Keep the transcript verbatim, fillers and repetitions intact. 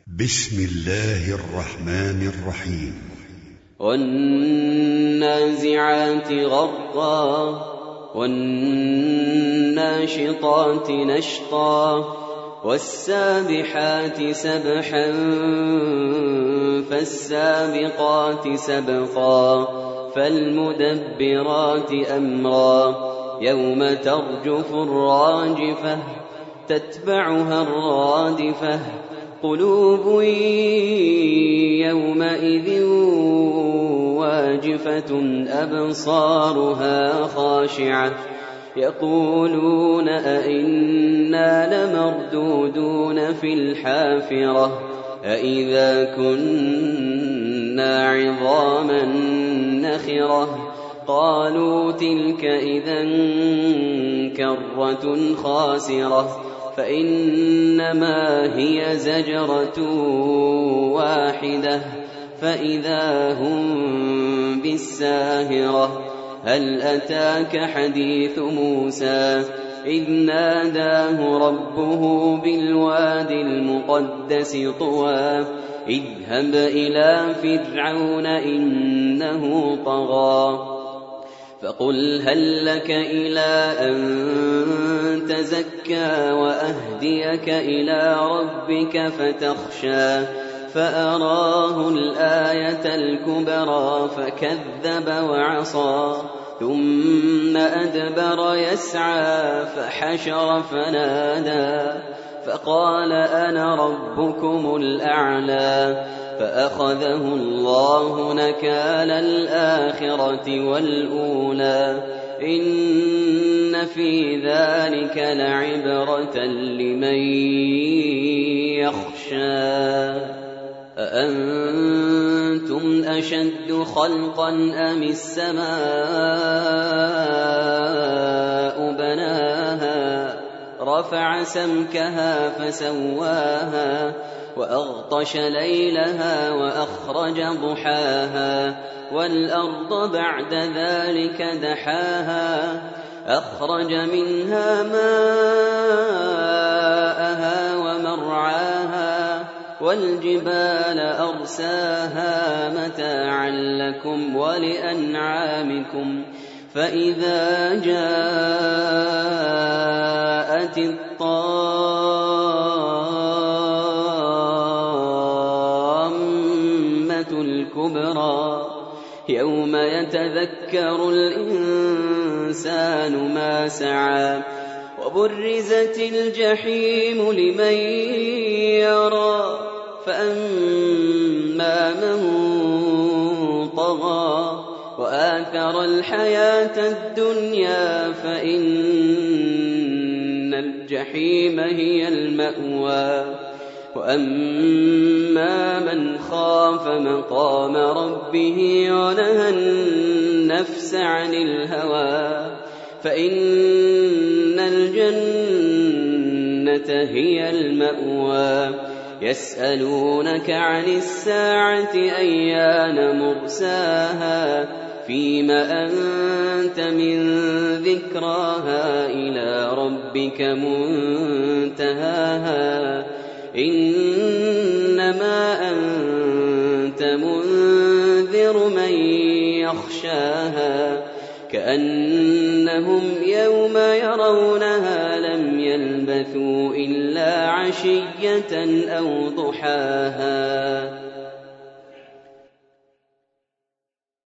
بسم الله الرحمن الرحيم. والنازعات غرقا والناشطات نشطا والسابحات سبحا فالسابقات سبقا فالمدبرات أمرا يوم ترجف الراجفة تتبعها الرادفة قلوب يومئذ واجفة أبصارها خاشعة يقولون أئنا لمردودون في الحافرة أئذا كنا عظاما نخرة قالوا تلك إذا كرة خاسرة فإنما هي زجرة واحدة فإذا هم بالساهرة هل أتاك حديث موسى إذ ناداه ربه بالواد المقدس طوى اذهب إلى فرعون إنه طغى فقل هل لك إلى أن تزكى وأهديك إلى ربك فتخشى فأراه الآية الكبرى فكذب وعصى ثم أدبر يسعى فحشر فنادى فقال أنا ربكم الأعلى فأخذه الله نكال الآخرة والأولى إن في ذلك لعبرة لمن يخشى أأنتم أشد خلقا أم السماء بناها رفع سمكها فسواها وأغطش ليلها وأخرج ضحاها والأرض بعد ذلك دحاها أخرج منها ماءها ومرعاها والجبال أرساها متاعا لكم ولأنعامكم فإذا جاءت الطامة الكبرى يوم يتذكر الإنسان ما سعى وبرزت الجحيم لمن يرى فأما من طغى وآثر الحياة الدنيا فإن الجحيم هي المأوى وأما من خاف مقام ربه ونهى النفس عن الهوى فإن الجنة هي المأوى يسألونك عن الساعة أيان مرساها فيم أنت من ذكراها إلى ربك منتهاها إنما أنت منذر من يخشاها كأنهم يوم يرونها لم يلبثوا إلا عشية أو ضحاها.